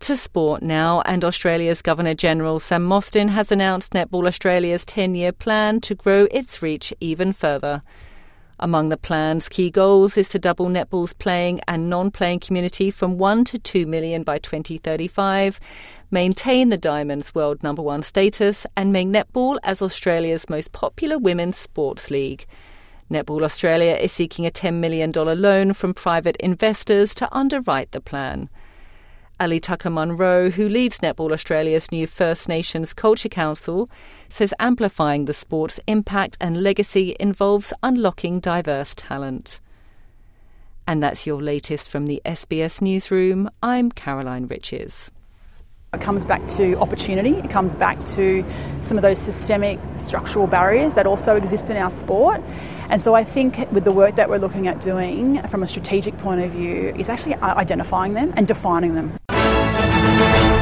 to sport now, and Australia's Governor-General Sam Mostyn has announced Netball Australia's 10-year plan to grow its reach even further. Among the plan's key goals is to double netball's playing and non-playing community from 1 to 2 million by 2035, maintain the Diamonds' world number one status, and make netball as Australia's most popular women's sports league. Netball Australia is seeking a $10 million loan from private investors to underwrite the plan. Ali Tucker-Munro, who leads Netball Australia's new First Nations Culture Council, says amplifying the sport's impact and legacy involves unlocking diverse talent. And that's your latest from the SBS Newsroom. I'm Caroline Riches. It comes back to opportunity. It comes back to some of those systemic structural barriers that also exist in our sport. And so I think with the work that we're looking at doing from a strategic point of view is actually identifying them and defining them.